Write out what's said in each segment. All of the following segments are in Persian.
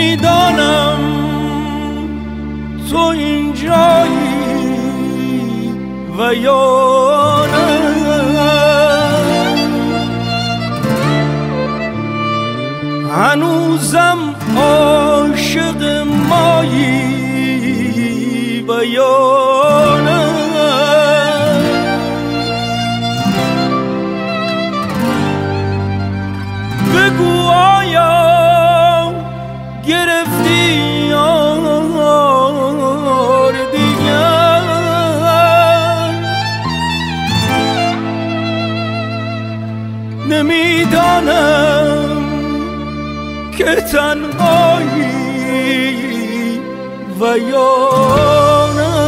نمیدانم تو اینجایی و یا نه. هنوزم عاشق مایی و یا نه. بگو آیا گرفتی یار دیگر؟ نمیدانم که تنهایی و یا نه.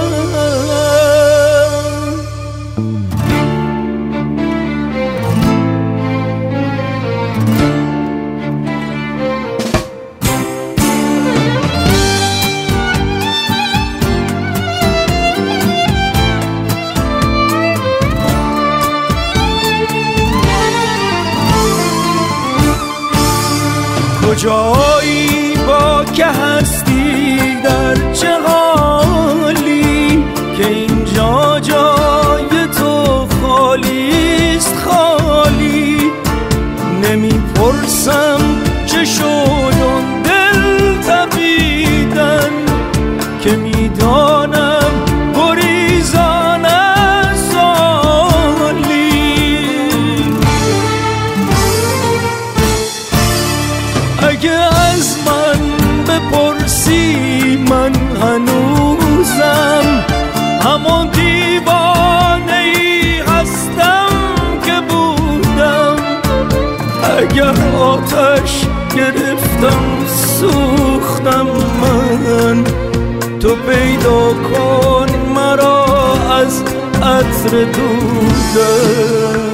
کجایی با که هستی در چه حالی که اینجا جای تو خالیست خالی؟ نمیپرسم چه شد اون دل تپیدن که میدانم گریزان از سالی. اگه از من بپرسی من هنوزم همون دیوانه ای هستم که بودم. اگر آتش گرفتم سوختم من، تو پیدا کن مرا از عطر دودم.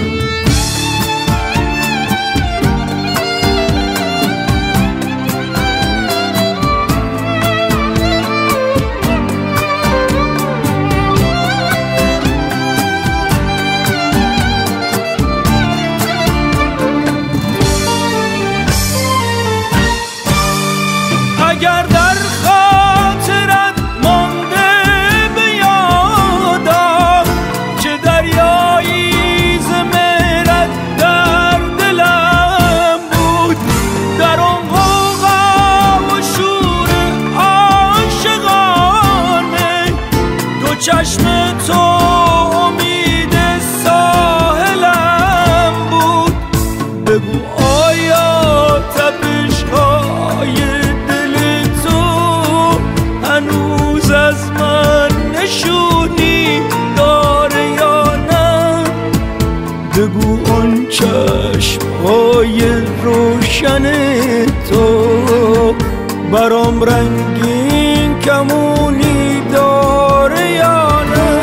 اگر در خاطرت مانده به یادم چه دریایی ز مهرت در دلم بود، در آن غوغا و شور عاشقانه دو چشم تو امید ساحلم بود. بگو آیا تپش‌های هنوز از من نشونی داره یا نه؟ بگو آن چشم‌های روشن تو برام رنگین کمونی داره یا نه؟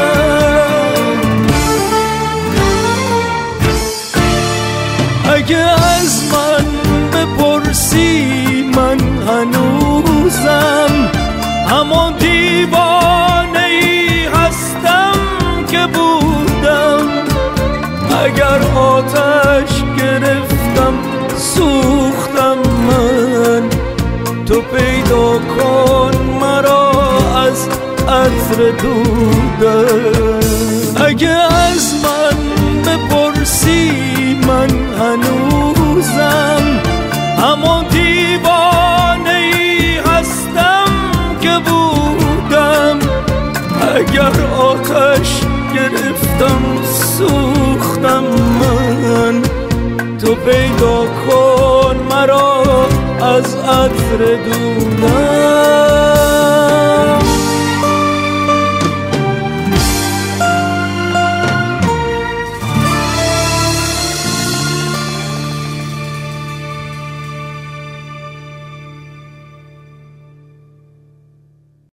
اگه از من بپرسی من هنوزم همون دیوانه ای هستم که بودم. اگر آتش گرفتم سوختم من، تو پیدا کن مرا از عطر دودم. اگه از من بپرسی من هنوزم همون دیوانه ای هستم که بودم. اگر آتش گرفتم سوختم من، تو پیدا کن مرا از عطر دودم.